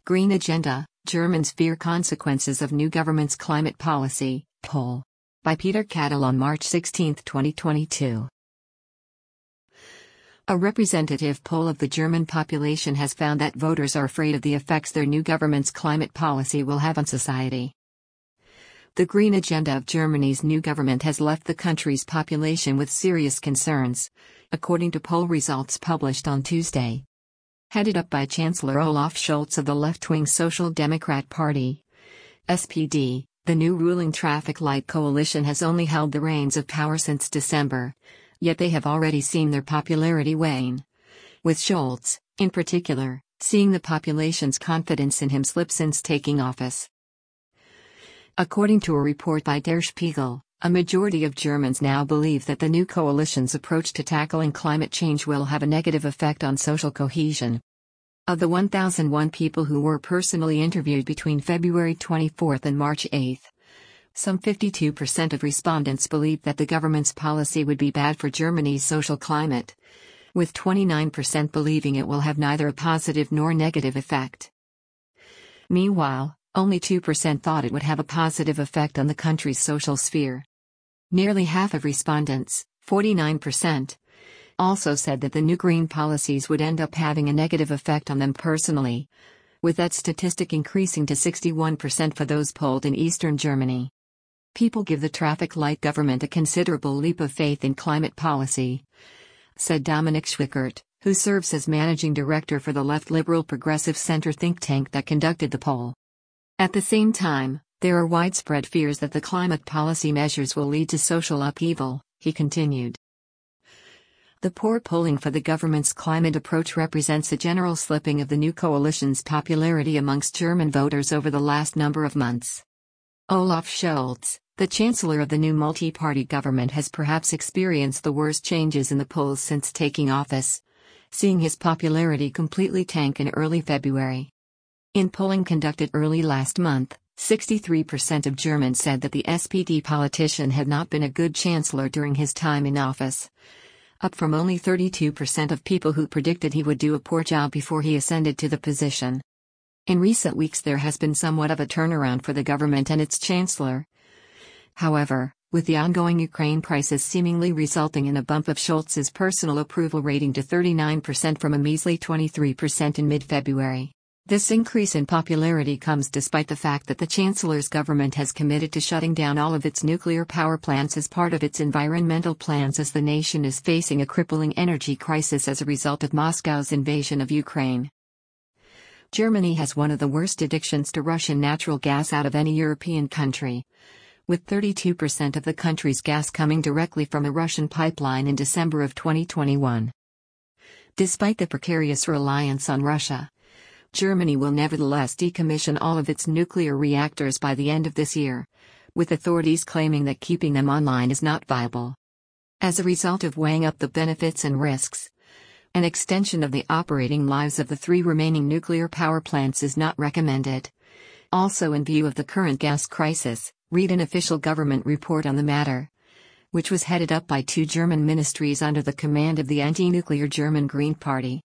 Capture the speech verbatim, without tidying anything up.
Green Agenda, Germans fear consequences of new government's climate policy, poll. By Peter Cattel on March sixteenth, twenty twenty-two. A representative poll of the German population has found that voters are afraid of the effects their new government's climate policy will have on society. The Green Agenda of Germany's new government has left the country's population with serious concerns, according to poll results published on Tuesday. Headed up by Chancellor Olaf Scholz of the left-wing Social Democrat Party, S P D, the new ruling traffic light coalition has only held the reins of power since December, yet they have already seen their popularity wane. With Scholz, in particular, seeing the population's confidence in him slip since taking office. According to a report by Der Spiegel, a majority of Germans now believe that the new coalition's approach to tackling climate change will have a negative effect on social cohesion. Of the one thousand one people who were personally interviewed between February twenty-fourth and March eighth, some fifty-two percent of respondents believed that the government's policy would be bad for Germany's social climate, with twenty-nine percent believing it will have neither a positive nor negative effect. Meanwhile, only two percent thought it would have a positive effect on the country's social sphere. Nearly half of respondents, forty-nine percent, also said that the new green policies would end up having a negative effect on them personally, with that statistic increasing to sixty-one percent for those polled in eastern Germany. People give the traffic light government a considerable leap of faith in climate policy, said Dominik Schwickert, who serves as managing director for the left liberal progressive center think tank that conducted the poll. At the same time, there are widespread fears that the climate policy measures will lead to social upheaval, he continued. The poor polling for the government's climate approach represents a general slipping of the new coalition's popularity amongst German voters over the last number of months. Olaf Scholz, the chancellor of the new multi-party government, has perhaps experienced the worst changes in the polls since taking office, seeing his popularity completely tank in early February. In polling conducted early last month, sixty-three percent of Germans said that the S P D politician had not been a good chancellor during his time in office, up from only thirty-two percent of people who predicted he would do a poor job before he ascended to the position. In recent weeks there has been somewhat of a turnaround for the government and its chancellor. However, with the ongoing Ukraine crisis seemingly resulting in a bump of Scholz's personal approval rating to thirty-nine percent from a measly twenty-three percent in mid-February. This increase in popularity comes despite the fact that the Chancellor's government has committed to shutting down all of its nuclear power plants as part of its environmental plans, as the nation is facing a crippling energy crisis as a result of Moscow's invasion of Ukraine. Germany has one of the worst addictions to Russian natural gas out of any European country, with thirty-two percent of the country's gas coming directly from a Russian pipeline in December of twenty twenty-one. Despite the precarious reliance on Russia, Germany will nevertheless decommission all of its nuclear reactors by the end of this year, with authorities claiming that keeping them online is not viable. As a result of weighing up the benefits and risks, an extension of the operating lives of the three remaining nuclear power plants is not recommended. Also, in view of the current gas crisis, read an official government report on the matter, which was headed up by two German ministries under the command of the anti-nuclear German Green Party.